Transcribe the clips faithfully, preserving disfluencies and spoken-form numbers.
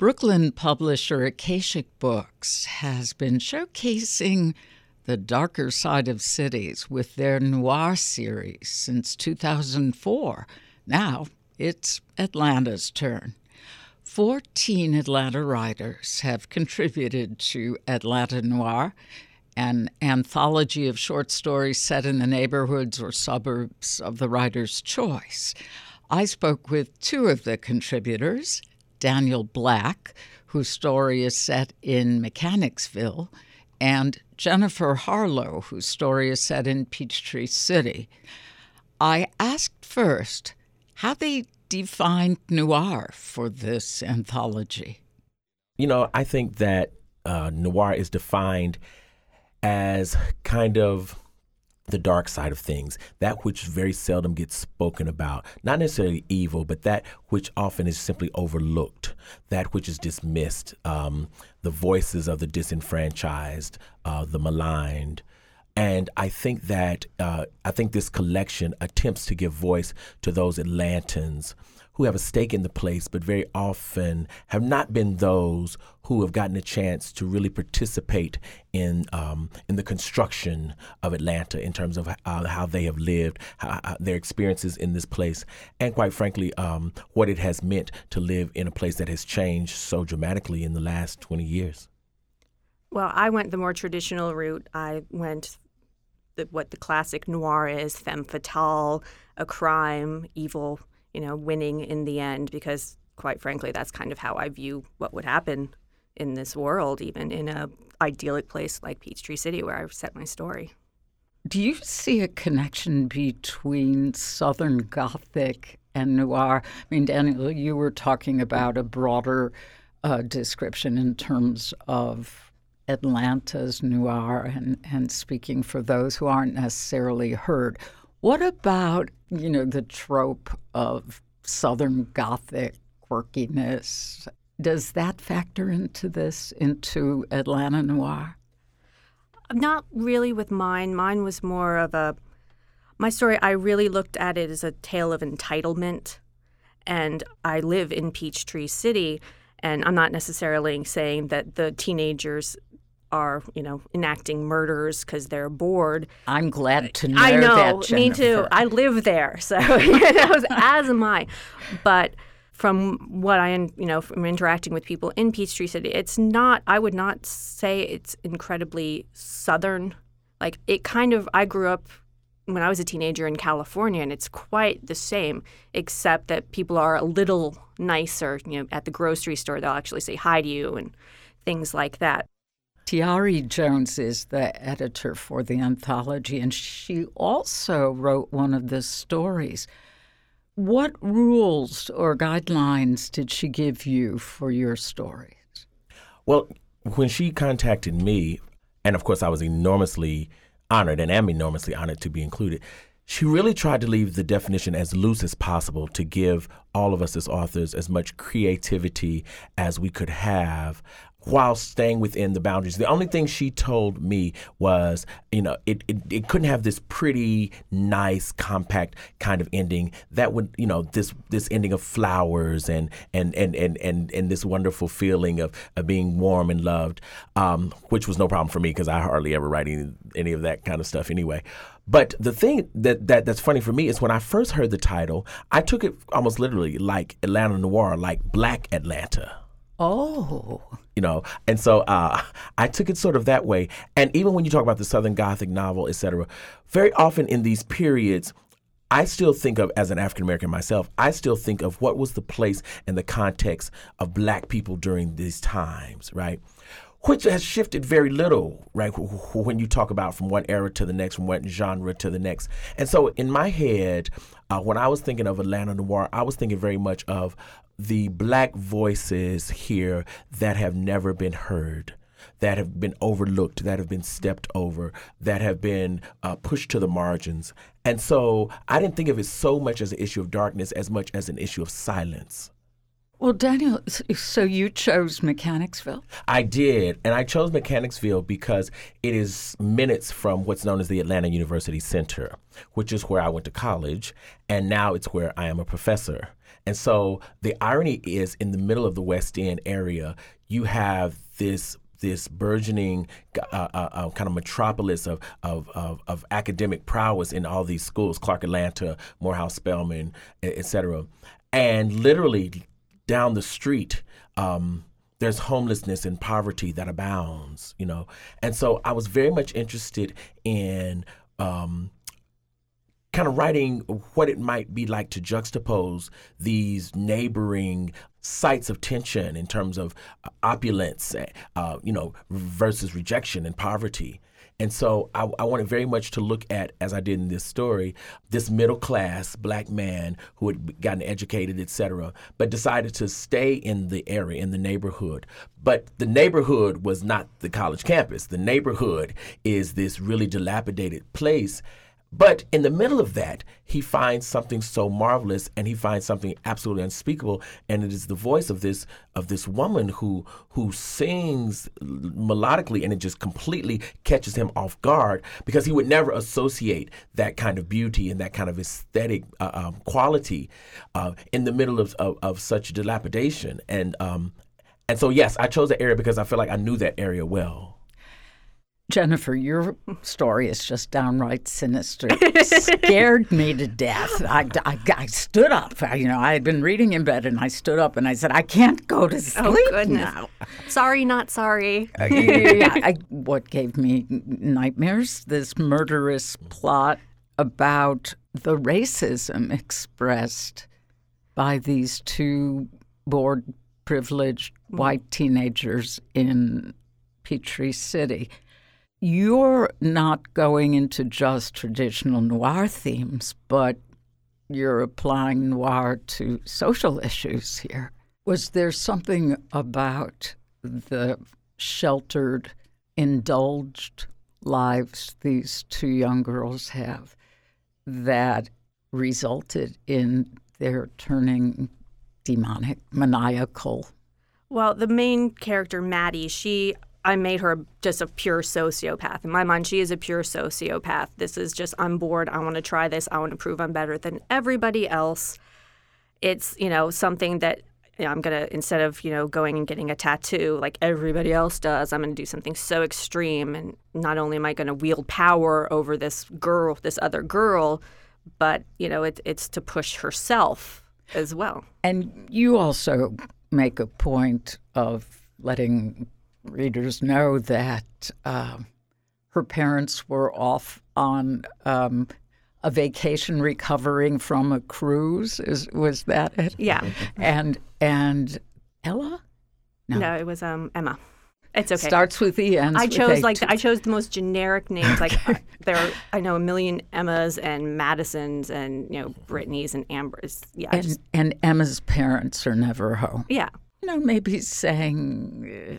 Brooklyn publisher Akashic Books has been showcasing the darker side of cities with their noir series since two thousand four. Now it's Atlanta's turn. Fourteen Atlanta writers have contributed to Atlanta Noir, an anthology of short stories set in the neighborhoods or suburbs of the writer's choice. I spoke with two of the contributors, Daniel Black, whose story is set in Mechanicsville, and Jennifer Harlow, whose story is set in Peachtree City. I asked first how they defined noir for this anthology. You know, I think that uh, noir is defined as kind of the dark side of things, that which very seldom gets spoken about, not necessarily evil, but that which often is simply overlooked, that which is dismissed, um, the voices of the disenfranchised, uh, the maligned. And I think that uh, I think this collection attempts to give voice to those Atlantans who have a stake in the place, but very often have not been those who have gotten a chance to really participate in um, in the construction of Atlanta in terms of uh, how they have lived, how, how their experiences in this place, and quite frankly, um, what it has meant to live in a place that has changed so dramatically in the last twenty years. Well, I went the more traditional route. I went the, what the classic noir is, femme fatale, a crime, evil, you know, winning in the end, because quite frankly, that's kind of how I view what would happen in this world, even in a idyllic place like Peachtree City where I've set my story. Do you see a connection between Southern Gothic and noir? I mean, Daniel, you were talking about a broader uh, description in terms of Atlanta's noir and, and speaking for those who aren't necessarily heard. What about, you know, the trope of Southern Gothic quirkiness? Does that factor into this, into Atlanta noir? Not really with mine. Mine was more of a, my story, I really looked at it as a tale of entitlement. And I live in Peachtree City, and I'm not necessarily saying that the teenagers are, you know, enacting murders because they're bored. I'm glad to know I know, that, Jennifer. Me too. I live there, so you know, as am I. But from what I, you know, from interacting with people in Peachtree City, it's not, I would not say it's incredibly Southern. Like, it kind of, I grew up when I was a teenager in California, and it's quite the same, except that people are a little nicer. You know, at the grocery store, they'll actually say hi to you and things like that. Tiari Jones is the editor for the anthology, and she also wrote one of the stories. What rules or guidelines did she give you for your stories? Well, when she contacted me, and of course I was enormously honored and am enormously honored to be included, she really tried to leave the definition as loose as possible to give all of us as authors as much creativity as we could have while staying within the boundaries. The only thing she told me was, you know, it, it, it couldn't have this pretty, nice, compact kind of ending that would, you know, this this ending of flowers and and and and and, and this wonderful feeling of, of being warm and loved, um, which was no problem for me because I hardly ever write any, any of that kind of stuff anyway. But the thing that, that that's funny for me is when I first heard the title, I took it almost literally like Atlanta Noir, like Black Atlanta. Oh. You know, and so uh, I took it sort of that way. And even when you talk about the Southern Gothic novel, et cetera, very often in these periods, I still think of, as an African-American myself, I still think of what was the place and the context of Black people during these times, right? Which has shifted very little, right, when you talk about from one era to the next, from one genre to the next. And so in my head, uh, when I was thinking of Atlanta Noir, I was thinking very much of the Black voices here that have never been heard, that have been overlooked, that have been stepped over, that have been uh, pushed to the margins. And so I didn't think of it so much as an issue of darkness as much as an issue of silence. Well, Daniel, so you chose Mechanicsville? I did, and I chose Mechanicsville because it is minutes from what's known as the Atlanta University Center, which is where I went to college, and now it's where I am a professor. And so the irony is, in the middle of the West End area, you have this this burgeoning uh, uh, uh, kind of metropolis of, of, of, of academic prowess in all these schools, Clark Atlanta, Morehouse Spelman, et cetera. And literally down the street, um, there's homelessness and poverty that abounds, you know. And so I was very much interested in um, kind of writing what it might be like to juxtapose these neighboring sites of tension in terms of uh, opulence, uh, you know, versus rejection and poverty. And so I, I wanted very much to look at, as I did in this story, this middle-class black man who had gotten educated, et cetera, but decided to stay in the area, in the neighborhood. But the neighborhood was not the college campus. The neighborhood is this really dilapidated place. But in the middle of that, he finds something so marvelous, and he finds something absolutely unspeakable, and it is the voice of this of this woman who who sings melodically, and it just completely catches him off guard, because he would never associate that kind of beauty and that kind of aesthetic uh, um, quality uh, in the middle of, of of such dilapidation. And um, and so yes, I chose that area because I feel like I knew that area well. Jennifer, your story is just downright sinister. It scared me to death. I, I, I stood up. I, you know, I had been reading in bed, and I stood up, and I said, I can't go to sleep oh, goodness. now. Sorry, not sorry. uh, yeah, I, what gave me nightmares, this murderous plot about the racism expressed by these two bored, privileged white teenagers in Peachtree City. You're not going into just traditional noir themes, but you're applying noir to social issues here. Was there something about the sheltered, indulged lives these two young girls have that resulted in their turning demonic, maniacal? Well, the main character, Maddie, she... I made her just a pure sociopath. In my mind, she is a pure sociopath. This is just, I'm bored. I want to try this. I want to prove I'm better than everybody else. It's, you know, something that you know, I'm going to, instead of, you know, going and getting a tattoo like everybody else does, I'm going to do something so extreme. And not only am I going to wield power over this girl, this other girl, but, you know, it, it's to push herself as well. And you also make a point of letting readers know that uh, her parents were off on um, a vacation recovering from a cruise. Is was that it? Yeah. And and Ella? No, no it was um, Emma. It's okay. Starts with E. Ends I with chose A. like I chose the most generic names. Like uh, there, are, I know a million Emmas and Madisons and you know Brittany's and Ambers. Yeah. And, just, and Emma's parents are never home. Yeah. You know, maybe saying if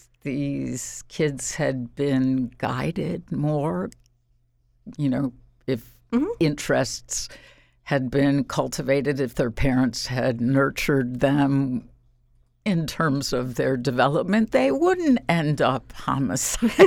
these kids had been guided more, you know, if mm-hmm. interests had been cultivated, if their parents had nurtured them in terms of their development, they wouldn't end up homicidal.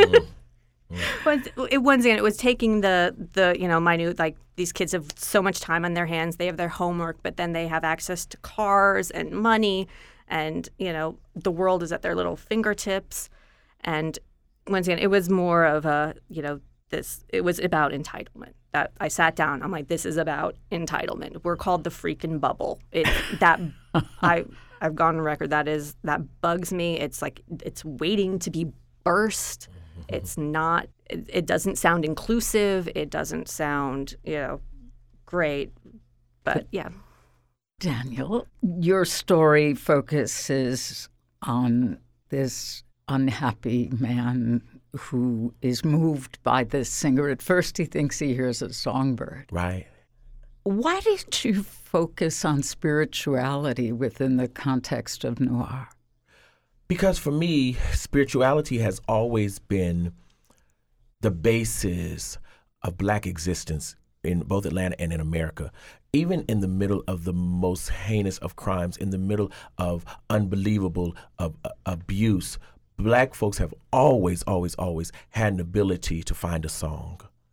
But it, once again, it was taking the, the you know, minute, like these kids have so much time on their hands. They have their homework, but then they have access to cars and money. And, you know, the world is at their little fingertips. And once again, it was more of a, you know, this, it was about entitlement. That I sat down, I'm like, this is about entitlement. We're called the freaking bubble. It, that, I, I've gone on record, that is, that bugs me. It's like, it's waiting to be burst. It's not, it, it doesn't sound inclusive. It doesn't sound, you know, great. But yeah. Daniel, your story focuses on this unhappy man who is moved by this singer. At first, he thinks he hears a songbird. Right. Why did you focus on spirituality within the context of noir? Because for me, spirituality has always been the basis of Black existence in both Atlanta and in America. Even in the middle of the most heinous of crimes, in the middle of unbelievable of, uh, abuse, Black folks have always, always, always had an ability to find a song.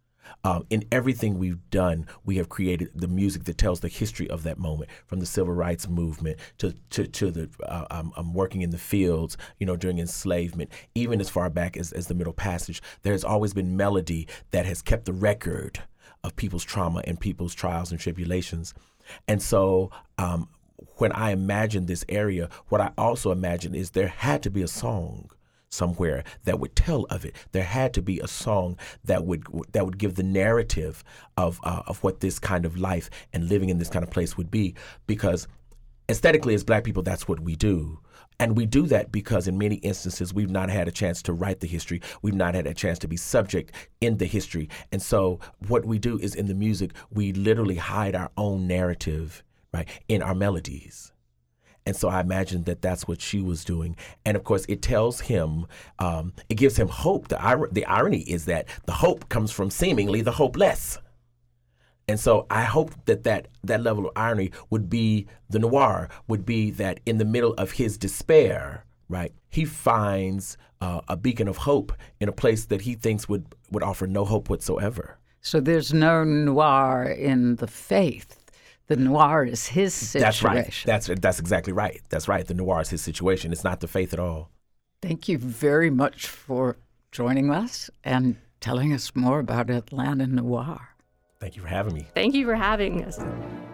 Um, in everything we've done, we have created the music that tells the history of that moment, from the civil rights movement to to, to the uh, um, um, working in the fields, you know, during enslavement, even as far back as, as the Middle Passage. There's always been melody that has kept the record of people's trauma and people's trials and tribulations. And so um, when I imagine this area, what I also imagine is there had to be a song somewhere that would tell of it. There had to be a song that would that would give the narrative of uh, of what this kind of life and living in this kind of place would be. Because aesthetically, as Black people, that's what we do. And we do that because in many instances, we've not had a chance to write the history. We've not had a chance to be subject in the history. And so what we do is in the music, we literally hide our own narrative, right, in our melodies. And so I imagine that that's what she was doing. And of course, it tells him, um, it gives him hope. The, ir- the irony is that the hope comes from seemingly the hopeless. And so I hope that, that that level of irony would be, the noir would be that in the middle of his despair, right, he finds uh, a beacon of hope in a place that he thinks would, would offer no hope whatsoever. So there's no noir in the faith. The noir is his situation. That's right. That's that's exactly right. That's right. The noir is his situation. It's not the faith at all. Thank you very much for joining us and telling us more about Atlanta noir. Thank you for having me. Thank you for having us.